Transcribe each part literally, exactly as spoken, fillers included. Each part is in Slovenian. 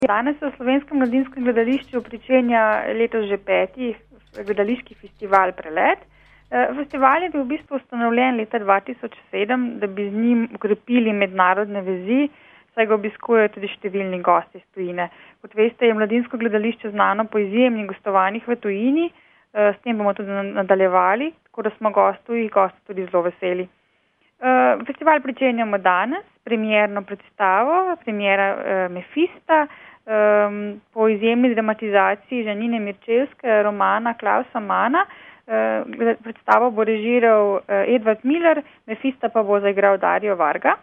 Danes se v Slovenskem mladinskem gledališču pričenja letos že peti gledališki festival Prelet. Festival je bil v bistvu ustanovljen leta dva tisoč sedem, da bi z njim ukrepili mednarodne vezi, saj ga obiskujejo tudi številni gosti iz tujine. Kot veste, je mladinsko gledališče znano po izjemnih gostovanjih v tujini, s tem bomo tudi nadaljevali, tako da smo gostuji gosti tudi zelo veseli. Festival pričenjamo danes, premierno predstavo, premiera Mefista, po izjemni dramatizaciji Žanine Mirčevske, romana Klausa Mana. Predstavo bo režiral Edvard Miller, Mefista pa bo zaigral Dario Varga.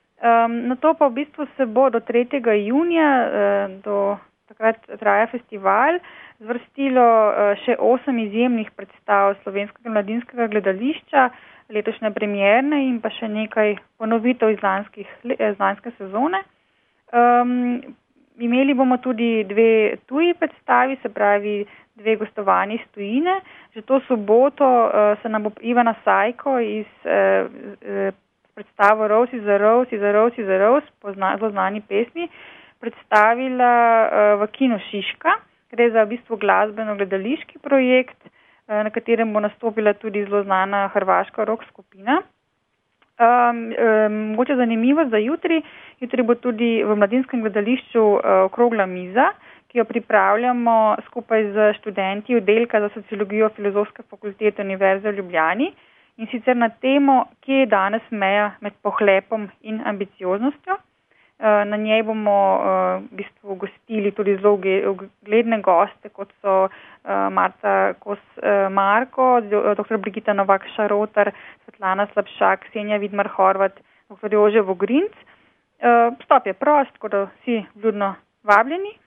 Na to pa v bistvu se bo do tretjega junija, do takrat traja festival, zvrstilo še osem izjemnih predstav Slovenskega mladinskega gledališča, letošnje premierne in pa še nekaj ponovitev iz lanskih, iz lanske sezone. Um, imeli bomo tudi dve tuji predstavi, se pravi dve gostovanji iz tujine. Že to soboto uh, se nam bo Ivana Sajko iz uh, uh, predstavo Rose is a Rose, is a Rose, is a Rose, po zna, zelo znani pesmi, predstavila uh, v Kinu Šiška. Gre za v bistvu glasbeno-gledališki projekt, na katerem bo nastopila tudi zelo znana hrvaška rock skupina. Um, um, mogoče zanimivo za jutri, jutri bo tudi v mladinskem gledališču uh, okrogla miza, ki jo pripravljamo skupaj z študenti oddelka za sociologijo Filozofske fakultete Univerze v Ljubljani in sicer na temo, kje je danes meja med pohlepom in ambicioznostjo. Na njej bomo v bistvu gostili tudi zelo ugledne goste, kot so Marca Kos-Marko, doktor Brigita Novak-Šarotar, Svetlana Slapšak, Ksenija Vidmar-Horvat, doktor Jože Vogrinc. Vstop je prost, tako da vsi vljudno vabljeni.